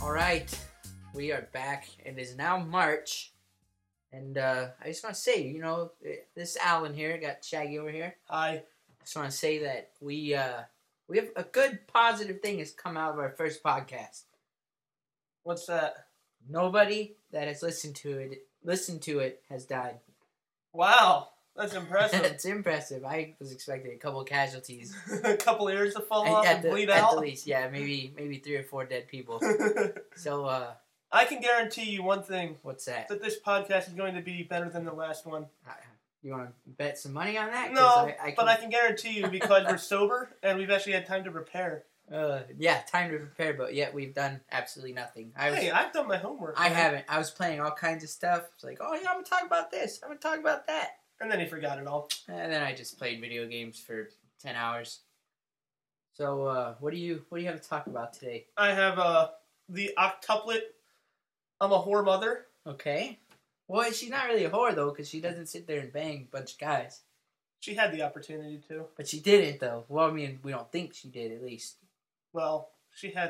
right, we are back. It is now March, and I just want to say, this is Alan here. Got Shaggy over here. Hi. I just want to say that we have a good positive thing has come out of our first podcast. What's that? Nobody that has listened to it has died. Wow, that's impressive. It's impressive. I was expecting a couple of casualties. A couple ears to fall off and bleed out? At the least, yeah, maybe 3 or 4 dead people. So, I can guarantee you one thing. What's that? That this podcast is going to be better than the last one. You want to bet some money on that? No, but I can guarantee you because we're sober and we've actually had time to prepare. Yeah, time to prepare, but yet we've done absolutely nothing. I've done my homework. I haven't. I was playing all kinds of stuff. It's like, oh yeah, I'm gonna talk about this. I'm gonna talk about that. And then he forgot it all. And then I just played video games for 10 hours. So, what do you have to talk about today? I have the octuplet. I'm a whore mother. Okay. Well, she's not really a whore though, because she doesn't sit there and bang a bunch of guys. She had the opportunity to. But she didn't though. Well, I mean, we don't think she did, at least. Well, she had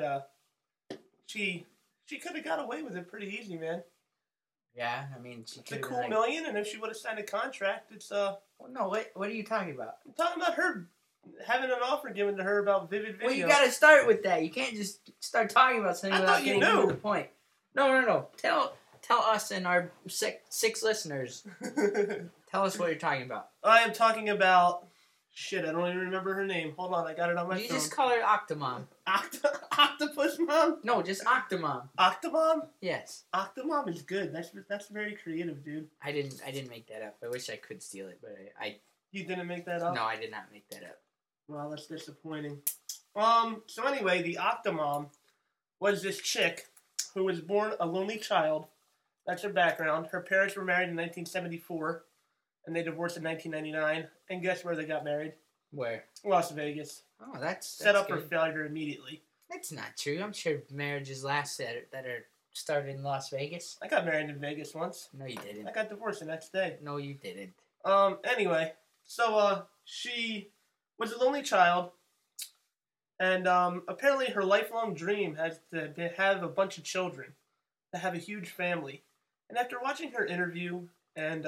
she could have got away with it pretty easy, man. Yeah, I mean, she could have. It's a cool like, million, and if she would have signed a contract, it's Well, no, what are you talking about? I'm talking about her having an offer given to her about Vivid Video. Well, you gotta start with that. You can't just start talking about something without getting to the point. No. Tell us and our six listeners. Tell us what you're talking about. I am talking about... Shit, I don't even remember her name. Hold on, I got it on my phone. You just call her Octomom. Octopus Mom? No, just Octomom. Octomom? Yes. Octomom is good. That's very creative, dude. I didn't make that up. I wish I could steal it, but I... You didn't make that up? No, I did not make that up. Well, that's disappointing. So anyway, the Octomom was this chick who was born a lonely child. That's her background. Her parents were married in 1974, and they divorced in 1999. And guess where they got married? Where? Las Vegas. Oh, that's set up good. for failure immediately. That's not true. I'm sure marriages last that are started in Las Vegas. I got married in Vegas once. No, you didn't. I got divorced the next day. No, you didn't. Anyway, so she was a lonely child, and apparently her lifelong dream has to have a bunch of children, to have a huge family. And after watching her interview and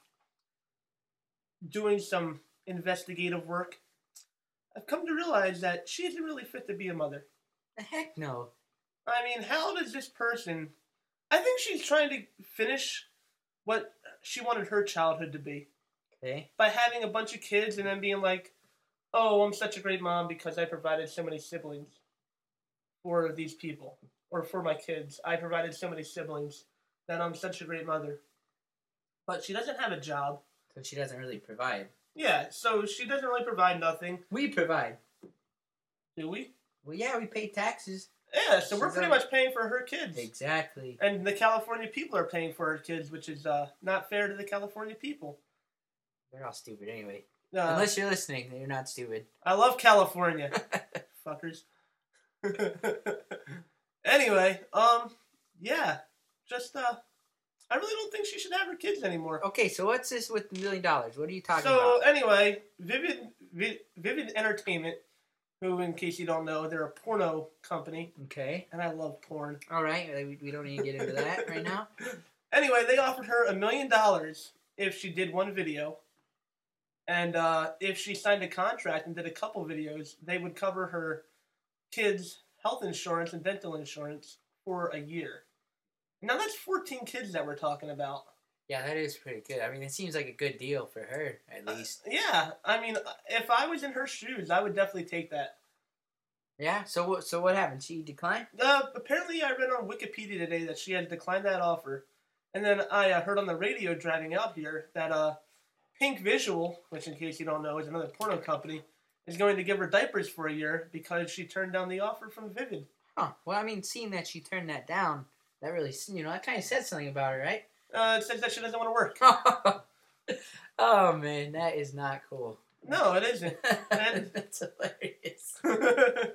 doing some investigative work, I've come to realize that she isn't really fit to be a mother. The heck no. I mean, how does this person... I think she's trying to finish what she wanted her childhood to be. Okay. By having a bunch of kids and then being like, oh, I'm such a great mom because I provided so many siblings for these people. Or for my kids. I provided so many siblings that I'm such a great mother. But she doesn't have a job. So she doesn't really provide. Yeah, so she doesn't really provide nothing. We provide. Do we? Well, yeah, we pay taxes. Yeah, so we're pretty much paying for her kids. Exactly. And the California people are paying for her kids, which is not fair to the California people. They're all stupid anyway. Unless you're listening, you're not stupid. I love California. Fuckers. Anyway, yeah. Just, I really don't think she should have her kids anymore. Okay, so what's this with $1 million? What are you talking about? So, anyway, Vivid Entertainment, who, in case you don't know, they're a porno company. Okay. And I love porn. All right, we don't need to get into that right now. Anyway, they offered her $1 million if she did one video. And if she signed a contract and did a couple videos, they would cover her kids' health insurance and dental insurance for a year. Now that's 14 kids that we're talking about. Yeah, that is pretty good. I mean, it seems like a good deal for her, at least. Yeah, I mean, if I was in her shoes, I would definitely take that. Yeah, so what happened? She declined? Apparently I read on Wikipedia today that she had declined that offer. And then I heard on the radio driving out here that Pink Visual, which in case you don't know is another porno company, is going to give her diapers for a year because she turned down the offer from Vivid. Huh. Well, I mean, seeing that she turned that down, that really, that kind of said something about her, right? It says that she doesn't want to work. Oh, man, that is not cool. No, it isn't. That's hilarious.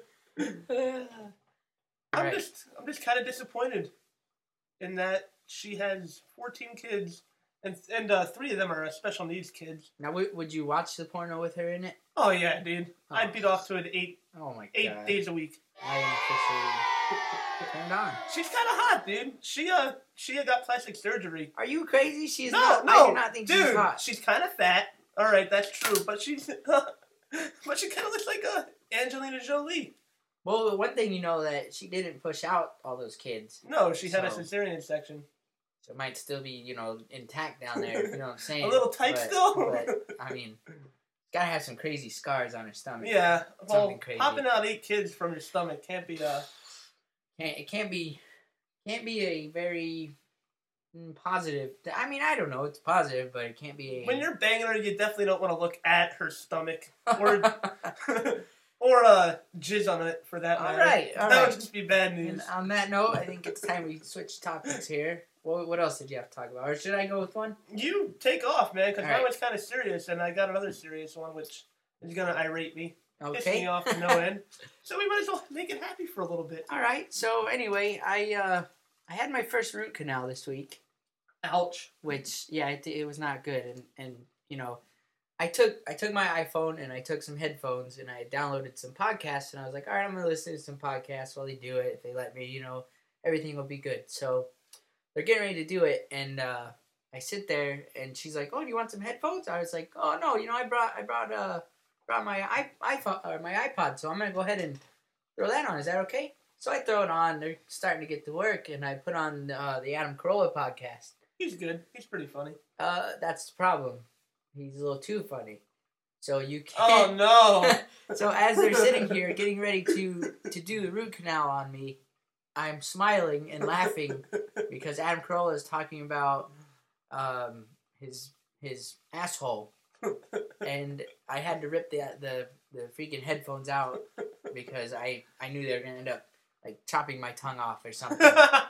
I'm just kind of disappointed in that she has 14 kids, and 3 of them are special needs kids. Now, would you watch the porno with her in it? Oh yeah, dude. I'd beat off to it 8 Oh my God. 8 days a week. I am officially on. She's kind of hot, dude. She got plastic surgery. Are you crazy? She's no. I do not think dude, she's hot. She's kind of fat. All right, that's true, but she's but she kind of looks like Angelina Jolie. Well, one thing you know that she didn't push out all those kids. No, she had a cesarean section. So it might still be, intact down there. You know what I'm saying? A little tight still. But I mean, gotta have some crazy scars on her stomach. Yeah, well, something crazy. Popping out 8 kids from your stomach can't be It can't be a very positive. I mean, I don't know. It's positive, but it can't be. When you're banging her, you definitely don't want to look at her stomach or jizz on it for that matter. All right. That would just be bad news. And on that note, I think it's time we switch topics here. What else did you have to talk about? Or should I go with one? You take off, man, because right. one's kind of serious, and I got another serious one, which is going to irate me. Okay. Piss me off to no end. So we might as well make it happy for a little bit. All right. So anyway, I had my first root canal this week. Ouch. Which, yeah, it was not good. And I took my iPhone and I took some headphones and I downloaded some podcasts and I was like, all right, I'm going to listen to some podcasts while they do it. If they let me, everything will be good. So they're getting ready to do it. And I sit there and she's like, oh, do you want some headphones? I was like, oh, no, I brought my iPhone or my iPod. So I'm going to go ahead and throw that on. Is that okay? So I throw it on. They're starting to get to work and I put on the Adam Carolla podcast. He's good. He's pretty funny. That's the problem. He's a little too funny. So you can't... Oh, no! So as they're sitting here getting ready to do the root canal on me, I'm smiling and laughing because Adam Carolla is talking about his asshole. And I had to rip the freaking headphones out because I knew they were going to end up like chopping my tongue off or something.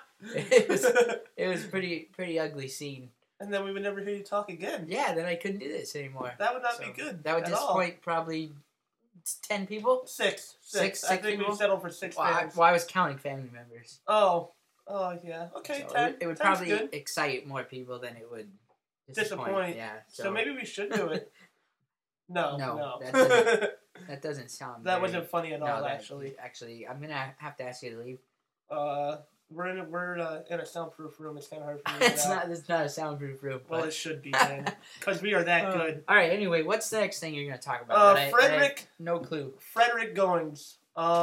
It was pretty ugly scene. And then we would never hear you talk again. Yeah, then I couldn't do this anymore. That would not be good. That would disappoint probably 10 people. Six. I think people? We settled for 6 fans. I was counting family members. Oh yeah. Okay, so 10. It would probably excite more people than it would disappoint. Yeah. So maybe we should do it. No. That doesn't sound. That wasn't funny at all. Actually, I'm gonna have to ask you to leave. We're in a soundproof room. It's kind of hard for me to It's not a soundproof room. Well, it should be, man. Because we are that good. All right, anyway, what's the next thing you're going to talk about? Frederick. No clue. Frederick Goings.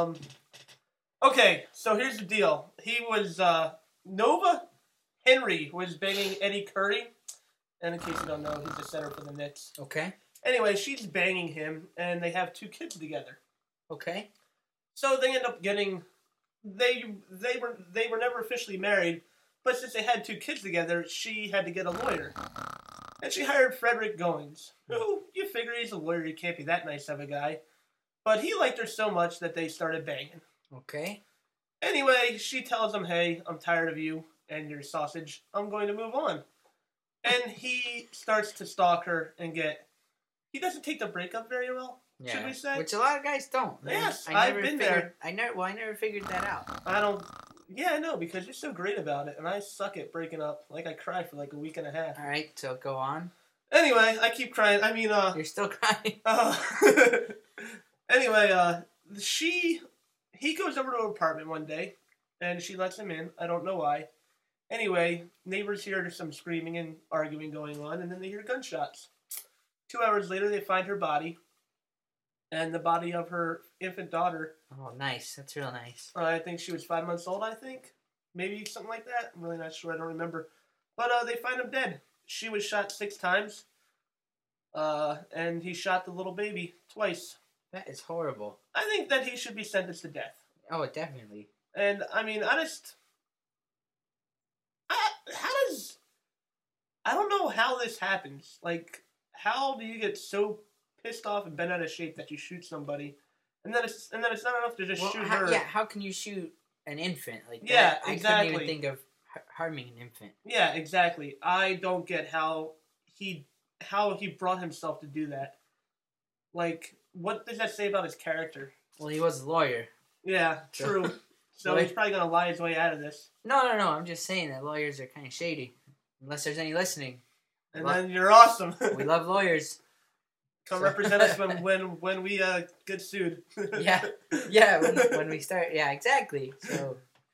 Okay, so here's the deal. He was, Nova Henry was banging Eddie Curry. And in case you don't know, he's the center for the Knicks. Okay. Anyway, she's banging him, and they have 2 kids together. Okay. So they end up getting... They were never officially married, but since they had 2 kids together, she had to get a lawyer. And she hired Frederick Goings, who, you figure he's a lawyer, he can't be that nice of a guy. But he liked her so much that they started banging. Okay. Anyway, she tells him, hey, I'm tired of you and your sausage. I'm going to move on. And he starts to stalk her and he doesn't take the breakup very well. Yeah, should we say? Which a lot of guys don't. Yes, I've been there. I never figured that out. I don't. Yeah, I know, because you're so great about it, and I suck at breaking up. Like, I cried for like a week and a half. All right, so go on. Anyway, I keep crying. I mean, You're still crying? Anyway, he goes over to her apartment one day, and she lets him in. I don't know why. Anyway, neighbors hear some screaming and arguing going on, and then they hear gunshots. 2 hours later, they find her body. And the body of her infant daughter. Oh, nice. That's real nice. I think she was 5 months old, I think. Maybe something like that. I'm really not sure. I don't remember. But they find him dead. She was shot 6 times. And he shot the little baby twice. That is horrible. I think that he should be sentenced to death. Oh, definitely. And, I mean, I don't know how this happens. Like, how do you get so pissed off and bent out of shape that you shoot somebody, and then it's not enough to just shoot her. Yeah, how can you shoot an infant like that? Yeah, exactly. I couldn't even think of harming an infant. Yeah, exactly. I don't get how he brought himself to do that. Like, what does that say about his character? Well, he was a lawyer. Yeah, true. So he's probably gonna lie his way out of this. No. I'm just saying that lawyers are kind of shady, unless there's any listening. And then you're awesome. We love lawyers. Come represent us when we get sued. yeah. When we start. Yeah, exactly. So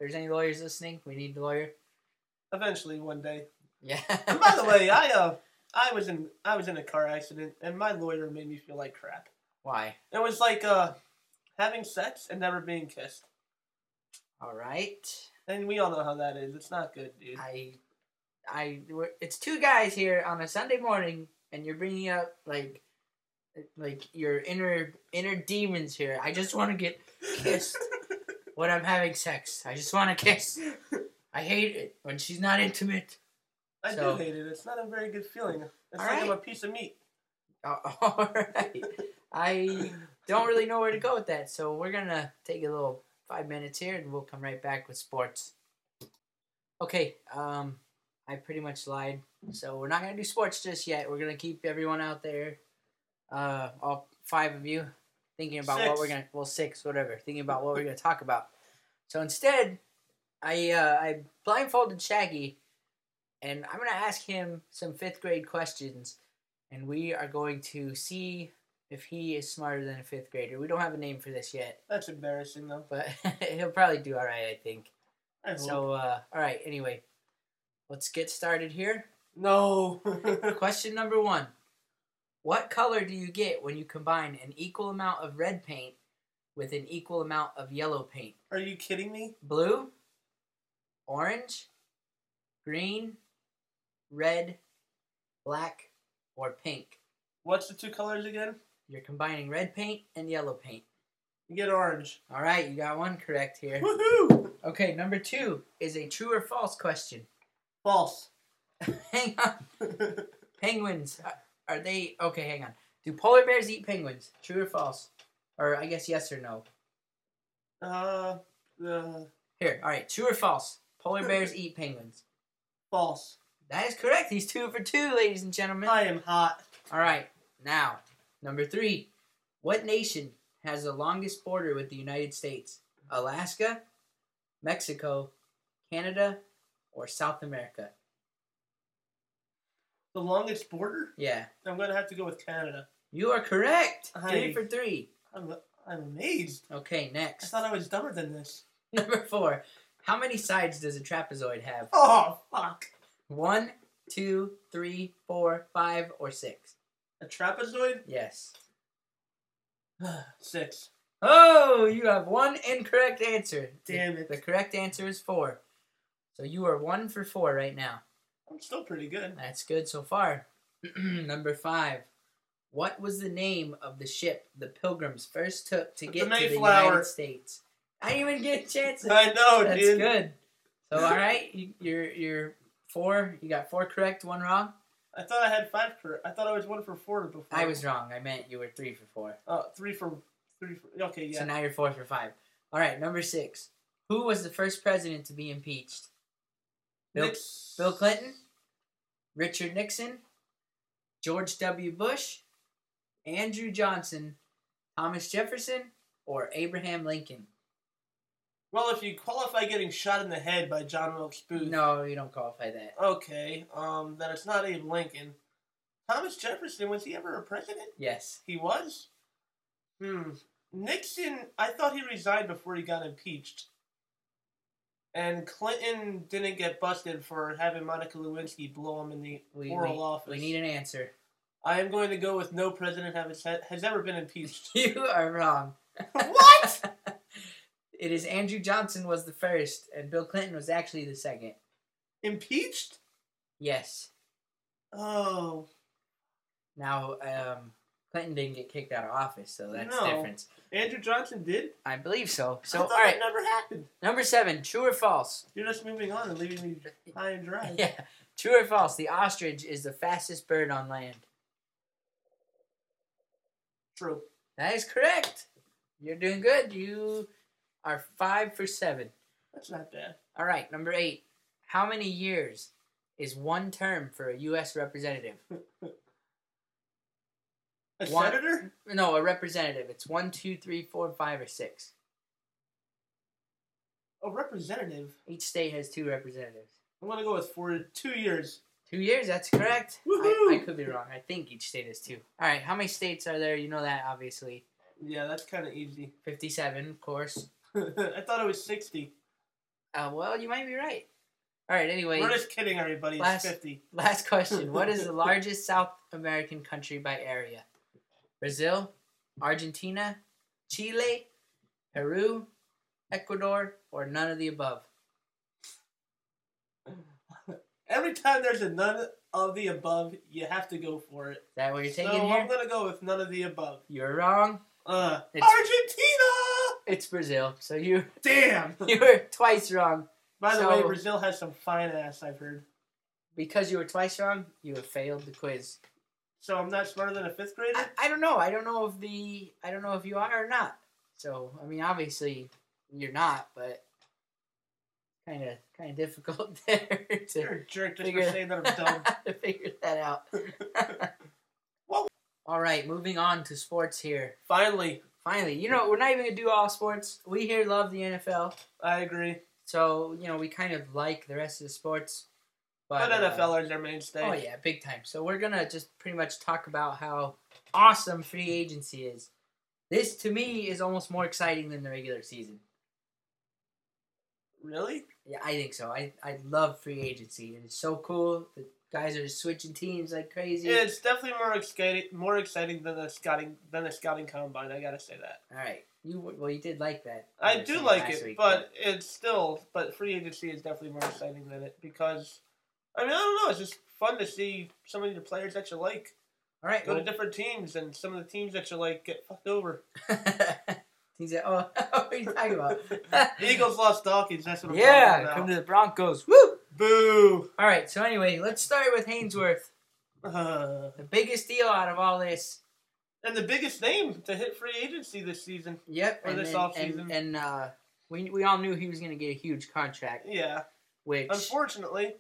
there's any lawyers listening, we need a lawyer. Eventually, one day. Yeah. And by the way, I was in a car accident, and my lawyer made me feel like crap. Why? It was like having sex and never being kissed. All right. And we all know how that is. It's not good, dude. It's two guys here on a Sunday morning, and you're bringing up like your inner demons here. I just want to get kissed when I'm having sex. I just want to kiss. I hate it when she's not intimate. I do hate it. It's not a very good feeling. It's like I'm a piece of meat. All right. I don't really know where to go with that, so we're going to take a little 5 minutes here, and we'll come right back with sports. Okay, I pretty much lied, so we're not going to do sports just yet. We're going to keep everyone out there, all 5 of you, thinking about what we're going to, well, 6, whatever, thinking about what we're going to talk about. So instead, I blindfolded Shaggy, and I'm going to ask him some 5th grade questions, and we are going to see if he is smarter than a 5th grader. We don't have a name for this yet. That's embarrassing, though. But he'll probably do all right, I think. I hope. So, all right, anyway, let's get started here. No. Question number 1. What color do you get when you combine an equal amount of red paint with an equal amount of yellow paint? Are you kidding me? Blue, orange, green, red, black, or pink? What's the 2 colors again? You're combining red paint and yellow paint. You get orange. All right, you got 1 correct here. Woohoo! Okay, number 2 is a true or false question. False. Hang on. Penguins, are they... Okay, hang on. Do polar bears eat penguins? True or false? Or I guess yes or no. Here, all right, true or false? Polar bears eat penguins. False. That is correct. He's 2 for 2, ladies and gentlemen. I am hot. All right, now, number 3. What nation has the longest border with the United States? Alaska, Mexico, Canada, or South America? The longest border? Yeah. I'm going to have to go with Canada. You are correct. 3 for 3. I'm amazed. Okay, next. I thought I was dumber than this. Number 4. How many sides does a trapezoid have? Oh, fuck. 1, 2, 3, 4, 5, or 6? A trapezoid? Yes. 6. Oh, you have 1 incorrect answer. Damn it. The correct answer is 4. So you are 1 for 4 right now. I'm still pretty good. That's good so far. Number 5. What was the name of the ship the Pilgrims first took to get to the United States? I didn't even get a chance. I know, That's dude. good. So, all right, you're 4. You got 4 correct, 1 wrong. I thought I had 5 correct. I thought I was 1 for 4 before. I was wrong. I meant you were 3 for 4. 3 for. Okay, yeah. So now you're 4 for 5. All right, number 6. Who was the first president to be impeached? Bill Clinton, Richard Nixon, George W. Bush, Andrew Johnson, Thomas Jefferson, or Abraham Lincoln? Well, if you qualify getting shot in the head by John Wilkes Booth. No, you don't qualify that. Okay, then it's not Abe Lincoln. Thomas Jefferson, was he ever a president? Yes. He was? Nixon, I thought he resigned before he got impeached. And Clinton didn't get busted for having Monica Lewinsky blow him in the Oval Office. We need an answer. I am going to go with no president has ever been impeached. You are wrong. What? It is Andrew Johnson was the first, and Bill Clinton was actually the second. Impeached? Yes. Oh. Now, Clinton didn't get kicked out of office, so that's the difference. Andrew Johnson did? I believe so. So, I thought all right. that never happened. Number 7, true or false? You're just moving on and leaving me high and dry. Yeah. True or false? The ostrich is the fastest bird on land. True. That is correct. You're doing good. You are 5 for 7. That's not bad. All right, number 8. How many years is 1 term for a U.S. representative? Senator? No, a representative. It's 1, 2, 3, 4, 5, or 6. A representative? Each state has 2 representatives. I'm going to go with 2 years. 2 years, that's correct. Woohoo! I could be wrong. I think each state has 2. All right, how many states are there? You know that, obviously. Yeah, that's kind of easy. 57, of course. I thought it was 60. Well, you might be right. All right. Anyway, We're just kidding, everybody. It's 50. Last question. What is the largest South American country by area? Brazil, Argentina, Chile, Peru, Ecuador, or none of the above? Every time there's a none of the above, you have to go for it. Is that what you're taking So here? I'm going to go with none of the above. You're wrong. Argentina! It's Brazil. So you Damn! were twice wrong. By the way, Brazil has some fine ass, I've heard. Because you were twice wrong, you have failed the quiz. So I'm not smarter than a 5th grader? I don't know. I don't know if you are or not. So I mean, obviously you're not, but kind of difficult there to You're a jerk just for saying that I'm dumb. to figure that out. Well, all right, moving on to sports here. Finally, you know, we're not even gonna do all sports. We here love the NFL, I agree. so you know we kind of like the rest of the sports. But NFL is their mainstay. Oh yeah, big time. So we're gonna just pretty much talk about how awesome free agency is. This to me is almost more exciting than the regular season. Really? Yeah, I think so. I love free agency. It's so cool. The guys are just switching teams like crazy. Yeah, it's definitely more exciting than the scouting combine. I gotta say that. All right, you did like that. I do like it, but it's still. But free agency is definitely more exciting than it because, I mean, I don't know. It's just fun to see some of your players that you like all right, go to different teams, and some of the teams that you like get fucked over. Teams that what are you talking about? The Eagles lost Dawkins. That's what I'm talking about. Come to the Broncos. Woo! Boo! All right, so anyway, let's start with Hainsworth. The biggest deal out of all this. And the biggest name to hit free agency this season. Yep. Or this offseason. And we all knew he was going to get a huge contract. Yeah. Which, unfortunately,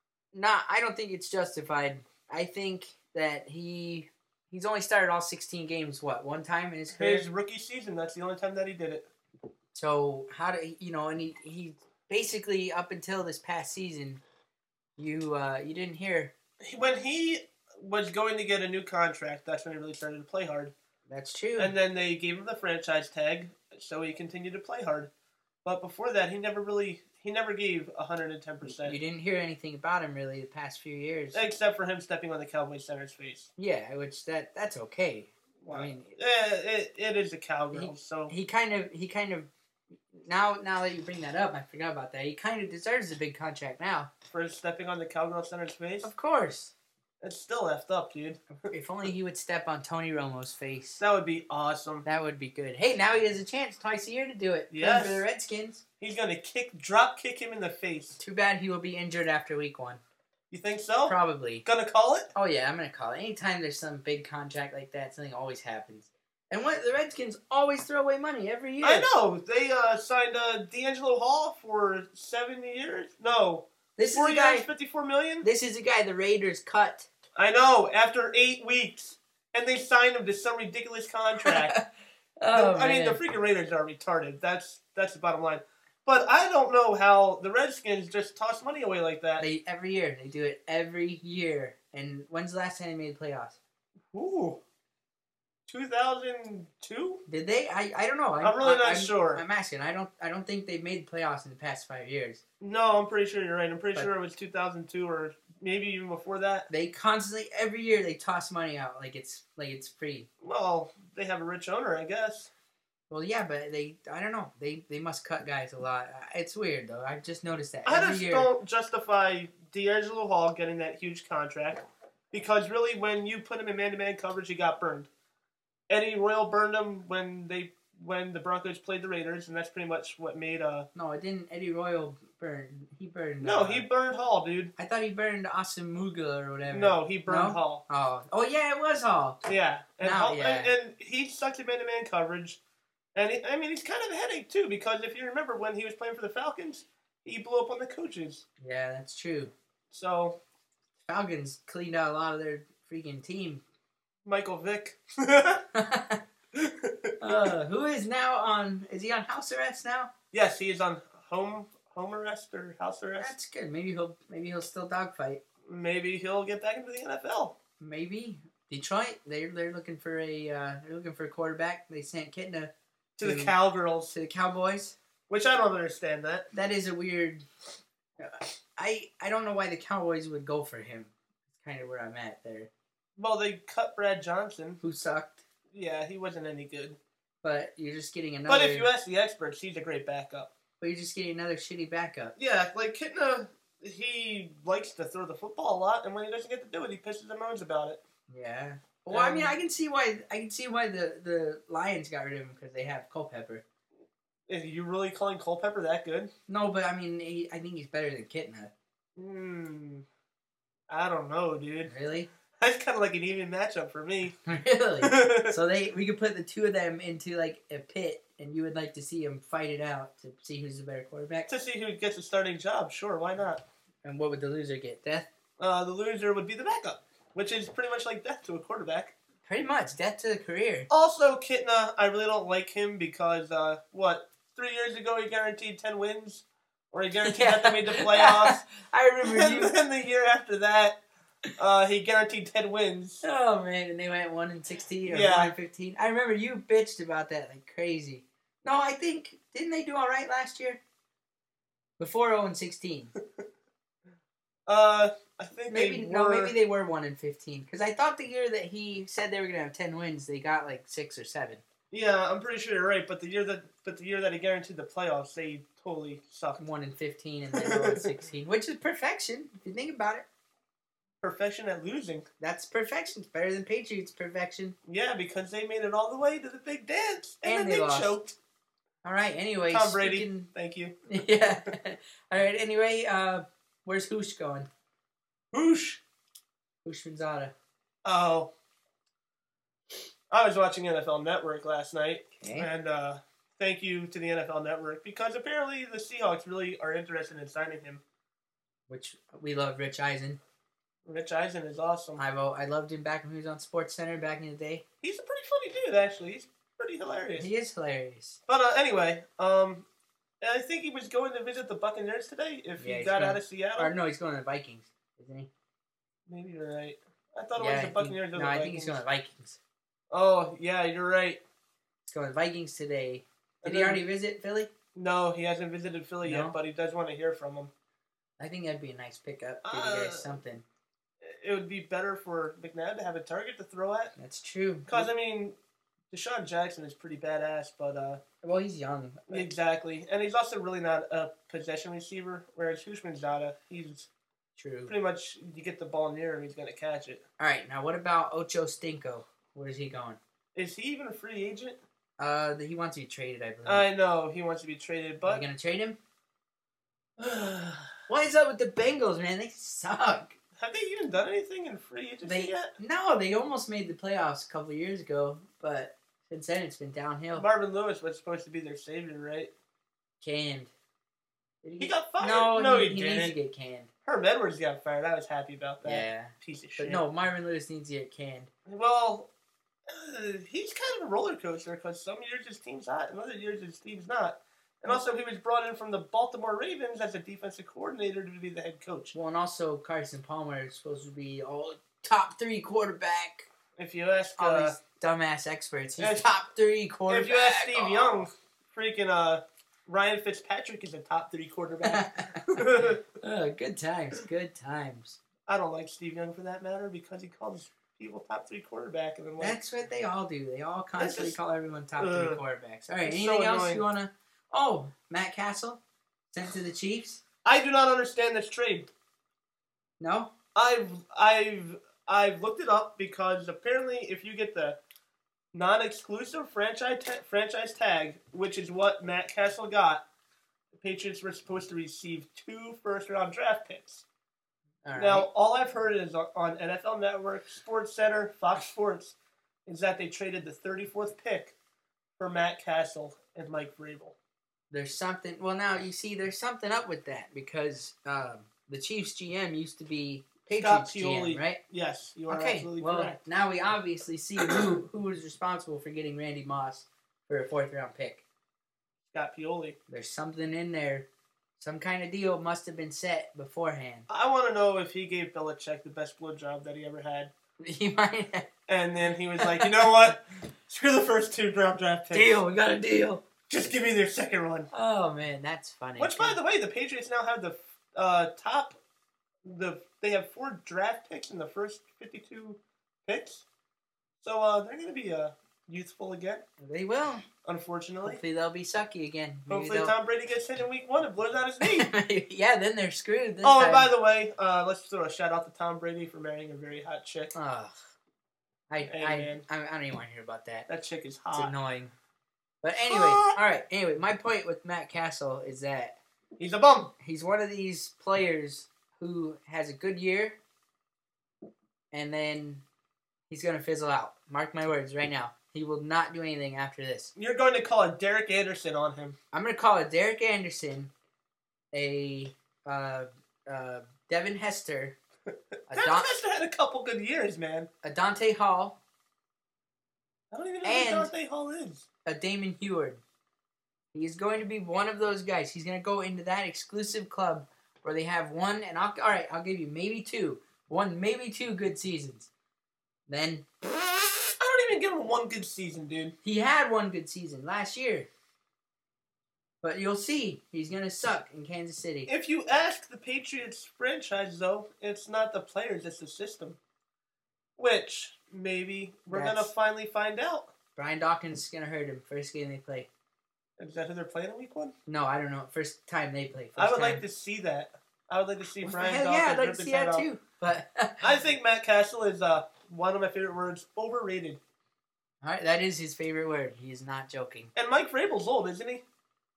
I don't think it's justified. I think that he's only started all 16 games, one time in his career? His rookie season, that's the only time that he did it. So, and he basically, up until this past season, you didn't hear. When he was going to get a new contract, that's when he really started to play hard. That's true. And then they gave him the franchise tag, so he continued to play hard. But before that, he never gave 110%. You didn't hear anything about him really the past few years, except for him stepping on the Cowboys center's face. Yeah, which that's okay. Wow. I mean, it is a cowgirl. So he kind of now that you bring that up, I forgot about that. He kind of deserves a big contract now for stepping on the Cowgirl center's face. Of course, it's still effed up, dude. If only he would step on Tony Romo's face. That would be awesome. That would be good. Hey, now he has a chance twice a year to do it. Yes. For the Redskins. He's gonna drop kick him in the face. Too bad he will be injured after week 1. You think so? Probably. Gonna call it? Oh yeah, I'm gonna call it. Anytime there's some big contract like that, something always happens. And the Redskins always throw away money every year. I know. They signed D'Angelo Hall for 7 years. No, this 4 is a guy. years, $54 million. This is a guy the Raiders cut. I know. After 8 weeks, and they signed him to some ridiculous contract. I mean, the freaking Raiders are retarded. That's the bottom line. But I don't know how the Redskins just toss money away like that. Every year. They do it every year. And when's the last time they made the playoffs? Ooh. 2002? Did they? I don't know. I'm really not sure. I'm asking. I don't think they've made the playoffs in the past 5 years. No, I'm pretty sure you're right. I'm pretty sure it was 2002 or maybe even before that. They constantly, every year, they toss money out like it's free. Well, they have a rich owner, I guess. Well, yeah, but I don't know. They must cut guys a lot. It's weird, though. I've just noticed that I just don't justify D'Angelo Hall getting that huge contract because really when you put him in man-to-man coverage, he got burned. Eddie Royal burned him when the Broncos played the Raiders, and that's pretty much what made No, it didn't. Eddie Royal burned. He burned. No, he burned Hall, dude. I thought he burned Asim Mugler or whatever. No, he burned Hall. Oh yeah, it was Hall. Yeah, and Hall, and he sucked at man-to-man coverage, and he's kind of a headache too because if you remember when he was playing for the Falcons, he blew up on the coaches. Yeah, that's true. So Falcons cleaned out a lot of their freaking team. Michael Vick. Who is now on? Is he on house arrest now? Yes, he is on home arrest or house arrest. That's good. Maybe he'll still dogfight. Maybe he'll get back into the NFL. Maybe Detroit. They're looking for a quarterback. They sent Kitna to the Cowgirls, to the Cowboys. which I don't understand that. That is a weird. I don't know why the Cowboys would go for him. It's kind of where I'm at there. Well, they cut Brad Johnson. Who sucked. Yeah, he wasn't any good. But you're just getting another. But if you ask the experts, he's a great backup. But you're just getting another shitty backup. Yeah, like Kitna, he likes to throw the football a lot, and when he doesn't get to do it, he pisses and moans about it. Yeah. Well, I mean, I can see why the Lions got rid of him because they have Culpepper. Is you really calling Culpepper that good? No, but I mean, I think he's better than Kitna. I don't know, dude. Really? That's kind of like an even matchup for me. Really? So we could put the two of them into like a pit, and you would like to see them fight it out to see who's the better quarterback? To see who gets a starting job, sure, why not? And what would the loser get? Death? The loser would be the backup, which is pretty much like death to a quarterback. Pretty much. Death to the career. Also, Kitna, I really don't like him because, 3 years ago he guaranteed 10 wins? Or he guaranteed that they made the playoffs? I remember you. And then the year after that, he guaranteed 10 wins. Oh, man, and they went 1-16 or Yeah. 1-15. I remember you bitched about that like crazy. No, I think, didn't they do all right last year? Before 0-16. I think Maybe they were... maybe they were 1-15. Because I thought the year that he said they were gonna have 10 wins, they got like 6 or 7. Yeah, I'm pretty sure you're right. But the year that he guaranteed the playoffs, they totally sucked. 1-15 and then 0-16, which is perfection if you think about it. Perfection at losing. That's perfection. It's better than Patriots perfection. Yeah, because they made it all the way to the big dance and then they they lost. choked. All right. Anyway, Tom Brady. Thank you. Yeah. All right. Anyway, where's Hoosh going? Whoosh. Hoosh Manzada. Oh. I was watching NFL Network last night, Okay. and thank you to the NFL Network, because apparently the Seahawks really are interested in signing him. Which we love, Rich Eisen. Rich Eisen is awesome. I loved him back when he was on SportsCenter back in the day. He's a pretty funny dude, actually. He's pretty hilarious. He is hilarious. But anyway, I think he was going to visit the Buccaneers today if he got out of Seattle. Or no, he's going to the Vikings, isn't he? Maybe you're right. I thought it was the Buccaneers or the Vikings. No, I think he's going to Vikings. Oh, yeah, you're right. He's going to Vikings today. Did he already visit Philly? No, he hasn't visited Philly yet, but he does want to hear from him. I think that'd be a nice pickup. Give you guys something. It would be better for McNabb to have a target to throw at. That's true. Because, I mean, Deshaun Jackson is pretty badass, but... well, he's young. Exactly. And he's also really not a possession receiver, whereas Hushman's not he's... True. Pretty much, you get the ball near him, he's going to catch it. All right, now what about Ocho Stinko? Where's he going? Is he even a free agent? He wants to be traded, I believe. I know, he wants to be traded, but... Are you going to trade him? What is up with the Bengals, man? They suck. Have they even done anything in free agency yet? No, they almost made the playoffs a couple of years ago, but since then it's been downhill. Marvin Lewis was supposed to be their savior, right? Canned. He got fired? No, he he didn't. needs to get canned. Herm Edwards got fired. I was happy about that. Yeah. Piece of shit. But no, Marvin Lewis needs to get canned. Well, he's kind of a roller coaster because some years his team's hot and other years his team's not. And also, he was brought in from the Baltimore Ravens as a defensive coordinator to be the head coach. Well, and also Carson Palmer is supposed to be top 3 quarterback. If you ask all these dumbass experts, he's top 3 quarterback. If you ask Steve Young, freaking Ryan Fitzpatrick is a top 3 quarterback. Good times, good times. I don't like Steve Young for that matter because he calls people top 3 quarterback, and then that's what they all do. They all constantly call everyone top 3 quarterbacks. All right, anything so else annoying. you wanna? Oh, Matt Castle sent to the Chiefs. I do not understand this trade. No, I've looked it up because apparently if you get the non-exclusive franchise tag, which is what Matt Castle got, the Patriots were supposed to receive 2 first-round draft picks. all right. Now, all I've heard is on NFL Network, SportsCenter, Fox Sports, is that they traded the 34th pick for Matt Castle and Mike Vrabel. There's something. Well, now you see, there's something up with that because the Chiefs GM used to be Patriots GM, right? Yes, you are Okay. absolutely Well, correct. now we obviously see who was responsible for getting Randy Moss for a 4th-round pick. Scott Pioli. There's something in there. Some kind of deal must have been set beforehand. I want to know if he gave Belichick the best blowjob that he ever had. He might have. And then he was like, you know what? Screw the first 2 draft picks. Deal. We got a deal. Just give me their second one. Oh man, that's funny. Which, by the way, the Patriots now have the they have 4 draft picks in the first 52 picks, so they're going to be youthful again. They will. Unfortunately. Hopefully they'll be sucky again. Hopefully Tom Brady gets hit in week 1 and blows out his knee. Yeah, then they're screwed. This and time. by the way, let's throw a shout out to Tom Brady for marrying a very hot chick. Ugh. I don't even want to hear about that. That chick is It's hot. annoying. But anyway, all right. Anyway, my point with Matt Castle is that he's a bum. He's one of these players who has a good year, and then he's going to fizzle out. Mark my words right now. He will not do anything after this. You're going to call a Derek Anderson on him. I'm going to call a Derek Anderson, a Devin Hester, Devin Hester had a couple good years, man. a Dante Hall, I don't even know who Dante Hall is. a Damon Heward. He's going to be one of those guys. He's going to go into that exclusive club where they have one, and I'll give you maybe two. One, maybe 2 good seasons. Then I don't even give him 1 good season, dude. he had 1 good season last year. But you'll see, he's going to suck in Kansas City. If you ask the Patriots franchise, though, it's not the players, it's the system. Which, maybe, we're going to finally find out. Brian Dawkins is going to hurt him first game they play. Is that who they're playing in week 1? No, I don't know. First time they play. I would like to see that. I would like to see Brian Dawkins. Yeah, I'd like rip to his see head that off. too. But I think Matt Castle is one of my favorite words, overrated. all right, that is his favorite word. He is not joking. And Mike Vrabel's old, isn't he?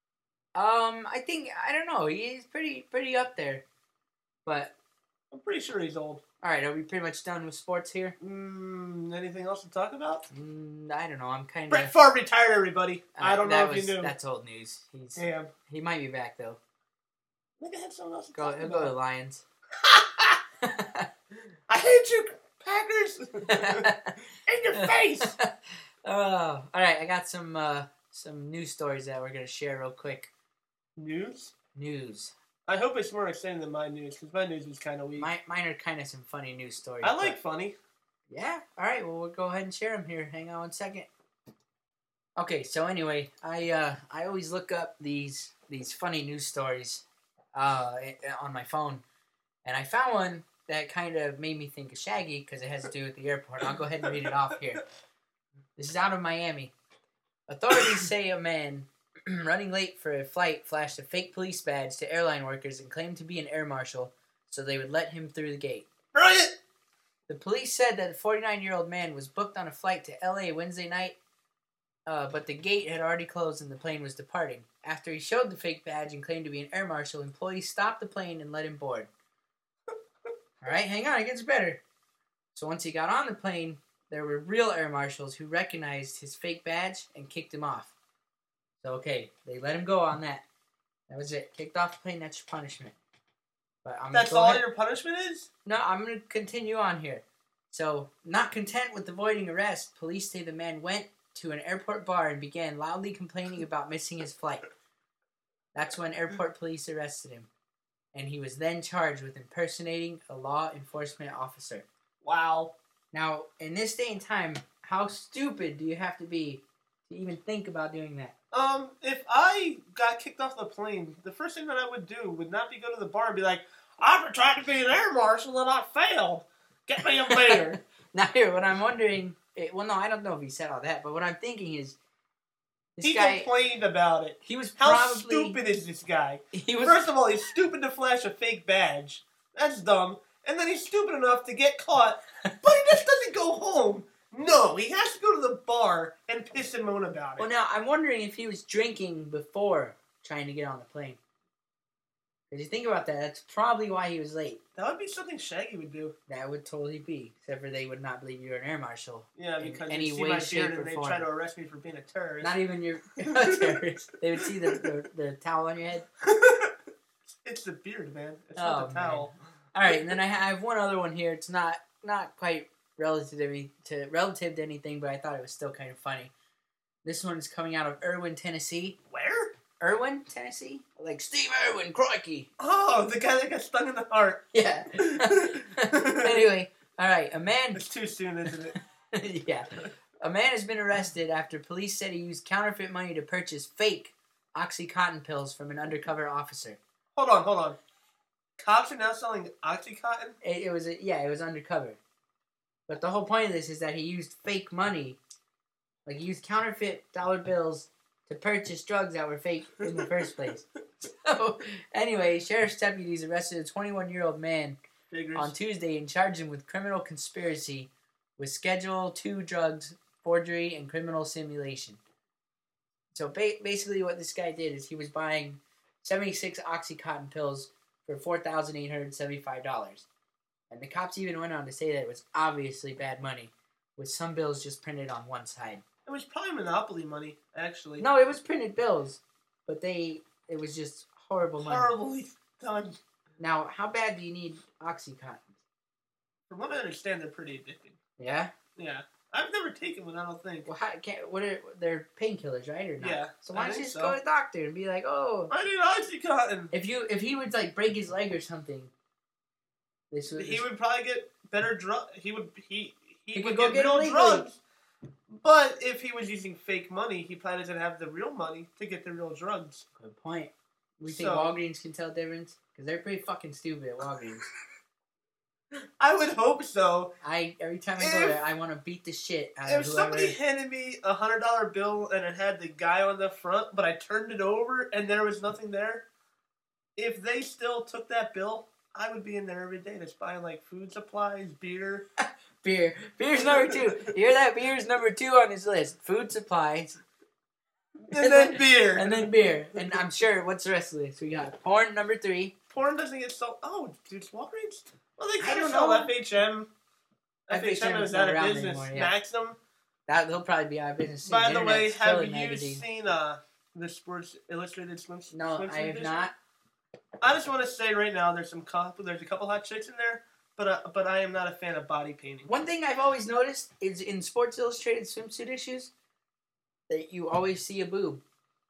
I don't know. He's pretty up there. But I'm pretty sure he's old. all right, are we pretty much done with sports here? Anything else to talk about? I don't know. I'm kind of. Brett Favre retired, everybody. I don't know if you knew. That's old news. Damn. He might be back though. I think I had something else to He'll talk go to about. the Lions. I hate you, Packers! In your face! Oh, all right. I got some news stories that we're gonna share real quick. News? News. I hope it's more exciting than my news, because my news was kind of weak. Mine are kind of some funny news stories. I like funny. Yeah. All right. Well, we'll go ahead and share them here. Hang on 1 second. Okay. So anyway, I always look up these funny news stories on my phone, and I found one that kind of made me think of Shaggy because it has to do with the airport. I'll go ahead and read it off here. This is out of Miami. Authorities say a man running late for a flight flashed a fake police badge to airline workers and claimed to be an air marshal so they would let him through the gate. Brilliant! The police said that the 49-year-old man was booked on a flight to L.A. Wednesday night, but the gate had already closed and the plane was departing. After he showed the fake badge and claimed to be an air marshal, employees stopped the plane and let him board. All right, hang on, it gets better. So once he got on the plane, there were real air marshals who recognized his fake badge and kicked him off. So, okay, they let him go on that. That was it. Kicked off the plane, that's your punishment. But That's all your punishment is? No, I'm going to continue on here. So, not content with avoiding arrest, police say the man went to an airport bar and began loudly complaining about missing his flight. That's when airport police arrested him. And he was then charged with impersonating a law enforcement officer. Wow. Now, in this day and time, how stupid do you have to be to even think about doing that? If I got kicked off the plane, the first thing that I would do would not be go to the bar and be like, I've tried to be an air marshal and I failed. Get me a beer. Now here, what I'm wondering, well, no, I don't know if he said all that, but what I'm thinking is, He complained about it. He was How probably stupid is this guy? He was First of all, he's stupid to flash a fake badge. That's dumb. And then he's stupid enough to get caught, but he just doesn't go home. No, he has to go to the bar and piss and moan about it. Well, now I'm wondering if he was drinking before trying to get on the plane. If you think about that, that's probably why he was late. That would be something Shaggy would do. That would totally be, except for they would not believe you're an air marshal. Yeah, because any they see way, my shape, beard or and they form. try to arrest me for being a terrorist. Not even your terrorist. They would see the towel on your head. It's the beard, man. It's not the towel. All right, and then I have one other one here. It's not quite relative to anything, but I thought it was still kind of funny. This one's coming out of Irwin, Tennessee. Where? Irwin, Tennessee? Like Steve Irwin, crikey. Oh, the guy that got stung in the heart. Yeah. Anyway, all right, a man... It's too soon, isn't it? Yeah. A man has been arrested after police said he used counterfeit money to purchase fake OxyContin pills from an undercover officer. Hold on. Cops are now selling OxyContin? It was undercover. But the whole point of this is that he used fake money. Like, he used counterfeit dollar bills to purchase drugs that were fake in the first place. So, anyway, sheriff's deputies arrested a 21-year-old man on Tuesday and charged him with criminal conspiracy with Schedule II drugs, forgery, and criminal simulation. So, basically what this guy did is he was buying 76 OxyContin pills for $4,875. And the cops even went on to say that it was obviously bad money, with some bills just printed on one side. It was probably Monopoly money, actually. No, it was printed bills, but it was just horrible money. Horribly done. Now, how bad do you need OxyContin? From what I understand, they're pretty addicting. Yeah? Yeah. I've never taken one, I don't think. Well, they're painkillers, right, or not? Yeah. So why don't you just go to the doctor and be like, oh, I need OxyContin. If he would like break his leg or something, he would probably get better drugs. He would go get real illegally. drugs. But if he was using fake money, he probably doesn't have the real money to get the real drugs. Good point. We think Walgreens can tell the difference? Because they're pretty fucking stupid at Walgreens. I would hope so. Every time I go there, I want to beat the shit out of whoever. If somebody handed me a $100 bill and it had the guy on the front, but I turned it over and there was nothing there, if they still took that bill, I would be in there every day just buying like food supplies, beer. Beer's number 2. You hear that? Beer's number 2 on his list. Food supplies. And then beer. And then beer. And I'm sure, what's the rest of this? We got porn, number 3. Porn doesn't get sold. Oh, dude, Walgreens? Well, they kind of know. sell FHM. FHM is out of business. Anymore, yeah. Maxim. They'll probably be out of business soon. By the way, have you magazine. seen the Sports Illustrated swim? No, I have not. I just want to say right now, there's a couple hot chicks in there, but I am not a fan of body painting. One thing I've always noticed is in Sports Illustrated swimsuit issues that you always see a boob.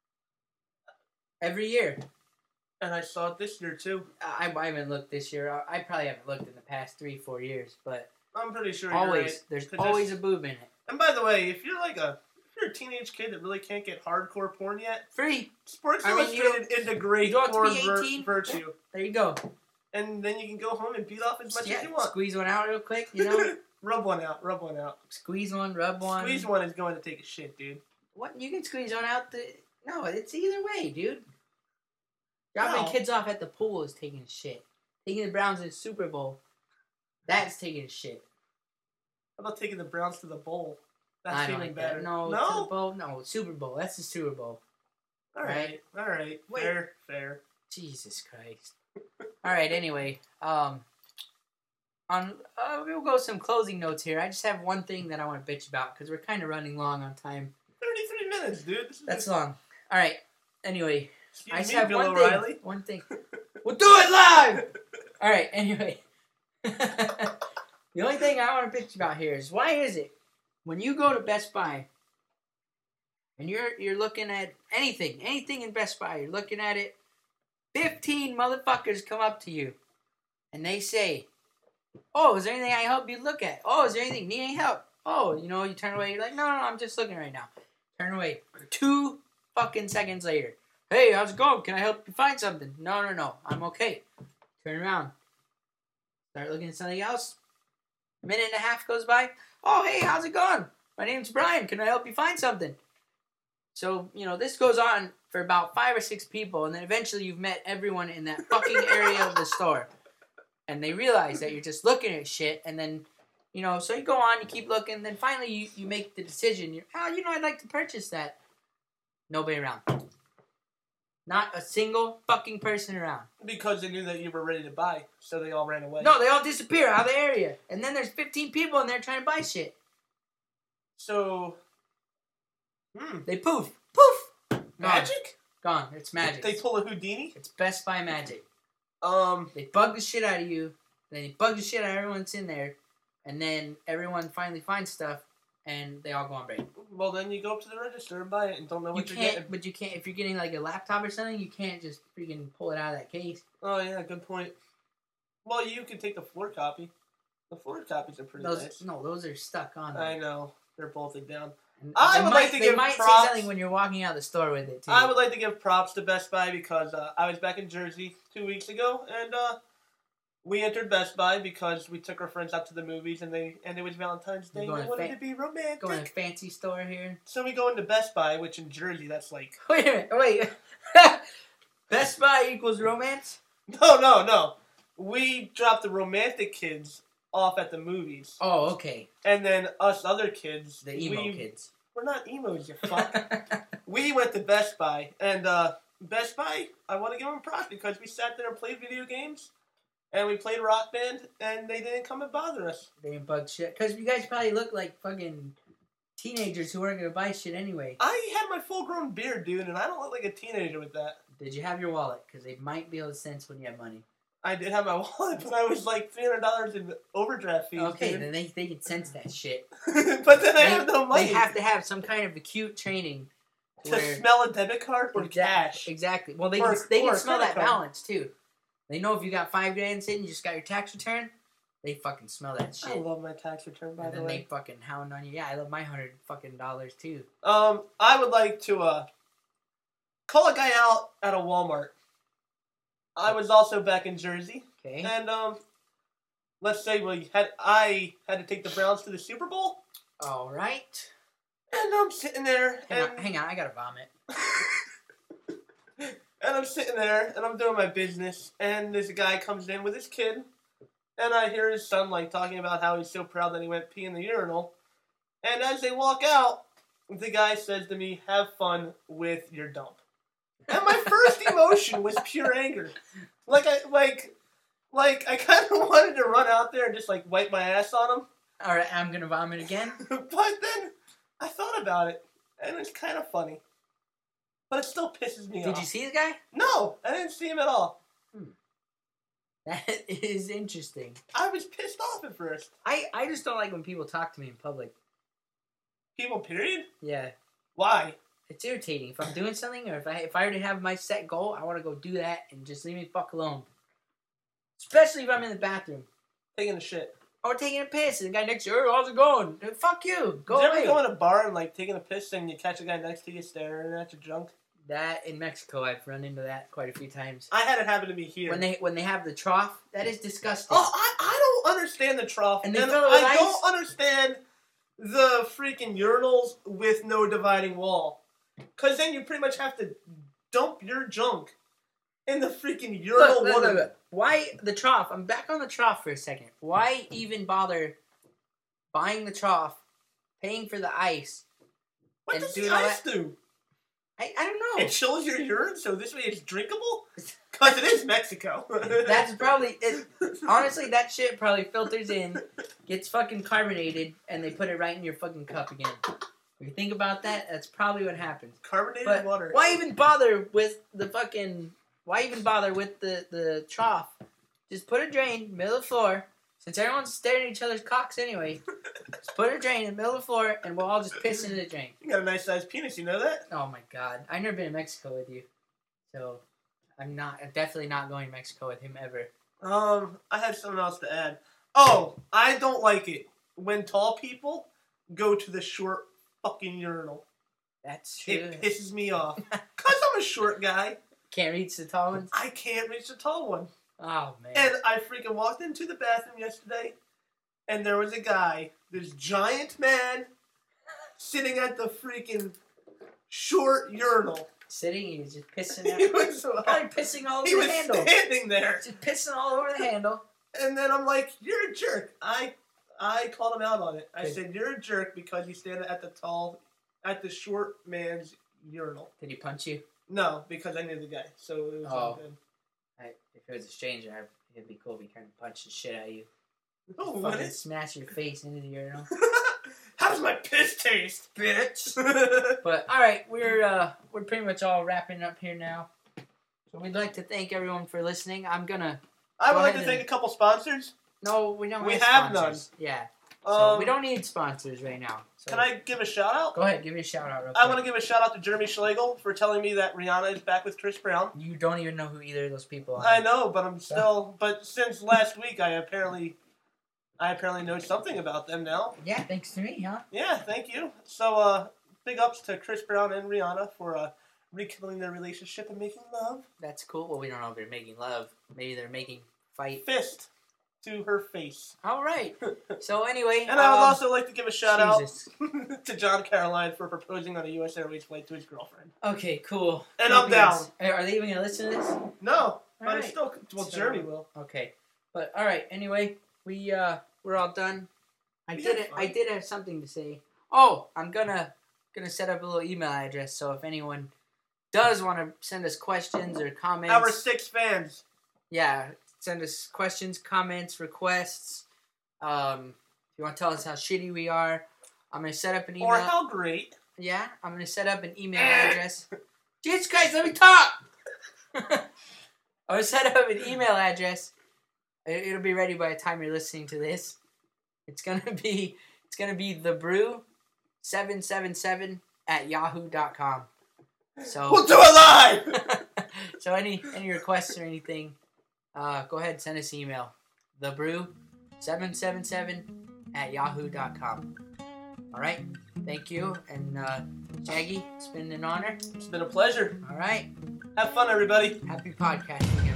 Every year. And I saw it this year too. I haven't looked this year. I probably haven't looked in the past 3-4 years, but I'm pretty sure there's always a boob in it. And by the way, if you're a teenage kid that really can't get hardcore porn yet, free. Sports Illustrated is a great porn virtue. There you go. And then you can go home and beat off as much as you want. Squeeze one out real quick, you know? Rub one out. Squeeze one, rub one. Squeeze one is going to take a shit, dude. What? You can squeeze one out No, it's either way, dude. Dropping kids off at the pool is taking a shit. Taking the Browns in the Super Bowl, that's taking a shit. How about taking the Browns to the bowl? That's feeling better. No, to the bowl? No, Super Bowl. That's the Super Bowl. All right. Fair. Jesus Christ. All right, anyway. We'll go with some closing notes here. I just have one thing that I want to bitch about because we're kind of running long on time. 33 minutes, dude. That's long. All right. Anyway. I just have one thing. We'll do it live! All right, anyway. The only thing I want to bitch about here is why is it when you go to Best Buy and you're looking at anything in Best Buy, you're looking at it, 15 motherfuckers come up to you and they say, oh, is there anything I help you look at? Oh, is there anything, need any help? Oh, you turn away, you're like, no, I'm just looking right now. Turn away. 2 fucking seconds later. Hey, how's it going? Can I help you find something? No, I'm okay. Turn around. Start looking at something else. A minute and a half goes by. Oh, hey, how's it going? My name's Brian. Can I help you find something? So, this goes on for about 5 or 6 people, and then eventually you've met everyone in that fucking area of the store. And they realize that you're just looking at shit, and then, so you go on, you keep looking, then finally you make the decision. I'd like to purchase that. Nobody around. Not a single fucking person around. Because they knew that you were ready to buy, so they all ran away. No, they all disappear out of the area. And then there's 15 people in there trying to buy shit. So... They poof. Poof! Magic? Gone. It's magic. They pull a Houdini? It's Best Buy magic. They bug the shit out of you. Then they bug the shit out of everyone that's in there. And then everyone finally finds stuff. And they all go on break. Well, then you go up to the register and buy it and don't know what you're getting. But you can't, if you're getting like a laptop or something, you can't just freaking pull it out of that case. Oh, yeah, good point. Well, you can take the floor copy. The floor copies are pretty nice. No, those are stuck on there. I know. They're bolted down. And I would like to give They might props. say something when you're walking out the store with it too. I would like to give props to Best Buy because I was back in Jersey 2 weeks ago, and we entered Best Buy because we took our friends out to the movies, and it was Valentine's Day. Going and we wanted to be romantic. Going to a fancy store here. So we go into Best Buy, which in Jersey that's like Wait a minute. Wait. Best Buy equals romance? no. We dropped the romantic kids off at the movies. Oh, okay. And then us other kids, The emo kids. We're not emos, you fuck. We went to Best Buy, and Best Buy, I want to give them props because we sat there and played video games, and we played Rock Band, and they didn't come and bother us. They didn't bug shit. Because you guys probably look like fucking teenagers who weren't going to buy shit anyway. I had my full-grown beard, dude, and I don't look like a teenager with that. Did you have your wallet? Because they might be able to sense when you have money. I did have my wallet, but I was like $300 in overdraft fees. Okay, dude. then they can sense that shit. But then I have no money. They have to have some kind of acute training to smell a debit card or cash. Exactly. Well, they Or can a smell that credit card. balance too. They know if you got $5 sitting, you just got your tax return. They fucking smell that shit. I love my tax return, by and the then way. they fucking hound on you. Yeah, I love my $100 too. I would like to call a guy out at a Walmart. I was also back in Jersey. Okay. And let's say I had to take the Browns to the Super Bowl. All right. And I'm sitting there. Hang on, I gotta vomit. And I'm sitting there, and I'm doing my business, and this guy comes in with his kid, and I hear his son, like, talking about how he's so proud that he went pee in the urinal. And as they walk out, the guy says to me, "Have fun with your dump." And my first emotion was pure anger. I kind of wanted to run out there and just, like, wipe my ass on him. All right, I'm gonna vomit again. But then I thought about it, and it's kind of funny. But it still pisses me off. Did you see the guy? No, I didn't see him at all. That is interesting. I was pissed off at first. I just don't like when people talk to me in public. People, period? Yeah. Why? It's irritating. If I'm doing something, or if I already have my set goal, I want to go do that and just leave me the fuck alone. Especially if I'm in the bathroom. Taking a shit. Or taking a piss, and the guy next to you, "Oh, how's it going?" Fuck you. Go Did you away. ever go in a bar and, like, taking a piss and you catch a guy next to you staring at your junk? That, in Mexico, I've run into that quite a few times. I had it happen to me here. When they have the trough, that is disgusting. Oh, I don't understand the trough. And they fill it with I ice? don't understand the freaking urinals with no dividing wall. Because then you pretty much have to dump your junk in the freaking urinal water. Look. Why the trough? I'm back on the trough for a second. Why even bother buying the trough, paying for the ice? What and does doing the all ice that? do? I don't know. It chills your urine, so this way it's drinkable? Because it is Mexico. That's probably it. Honestly, that shit probably filters in, gets fucking carbonated, and they put it right in your fucking cup again. If you think about that, that's probably what happens. Carbonated water. Why even bother with the fucking? Why even bother with the trough? Just put a drain middle of the floor. Since everyone's staring at each other's cocks anyway, just put a drain in the middle of the floor, and we'll all just piss into the drain. You got a nice sized penis, you know that? Oh my god, I've never been to Mexico with you, so I'm definitely not going to Mexico with him ever. I had something else to add. Oh, I don't like it when tall people go to the short fucking urinal. That's true. It pisses me off. Because I'm a short guy. Can't reach the tall ones? I can't reach the tall one. Oh, man. And I freaking walked into the bathroom yesterday, and there was a guy, this giant man, sitting at the freaking short urinal. Sitting, he was just pissing He out. was, Probably pissing all over he the was handle. standing there. Just pissing all over the handle. And then I'm like, "You're a jerk." I called him out on it. I Good. said, "You're a jerk because you stand at the short man's urinal." Did he punch you? No, because I knew the guy, so it was all good. If it was a stranger, it'd be cool if he kind of punched the shit out of you. Oh, Fucking what? smash your face into the urinal. How does my piss taste, bitch? But all right, we're pretty much all wrapping up here now. So we'd like to thank everyone for listening. I would like to thank a couple sponsors. No, we don't. We have have sponsors. Yeah. So we don't need sponsors right now. So Can I give a shout out? Go ahead, give me a shout out. Real I quick. want to give a shout out to Jeremy Schlegel for telling me that Rihanna is back with Chris Brown. You don't even know who either of those people are. I know, but I'm still. But since last week, I apparently I apparently know something about them now. Yeah, thanks to me, huh? Yeah, thank you. So, big ups to Chris Brown and Rihanna for rekindling their relationship and making love. That's cool. Well, we don't know if they're making love. Maybe they're making fight. Fist to her face. All right. So anyway, And I would also like to give a shout Jesus. out to John Caroline for proposing on a U.S. Airways flight to his girlfriend. Okay, cool. And I'm down. Are they even gonna listen to this? No, but All it's right. still Jeremy will. Okay, but all right. Anyway, we're all done. I did have something to say. Oh, I'm gonna set up a little email address. So if anyone does want to send us questions or comments, Our 6 fans. yeah, send us questions, comments, requests. If you want to tell us how shitty we are, I'm gonna set up an email. Or how great. Yeah, I'm gonna set up an email address. Jesus Christ, let me talk! I'm gonna set up an email address. It'll be ready by the time you're listening to this. It's gonna be thebrew777@yahoo.com. So We'll do it live! so any requests or anything, go ahead and send us an email. thebrew777@yahoo.com. All right, thank you, and Shaggy, it's been an honor. It's been a pleasure. All right, Have fun, everybody. happy podcasting.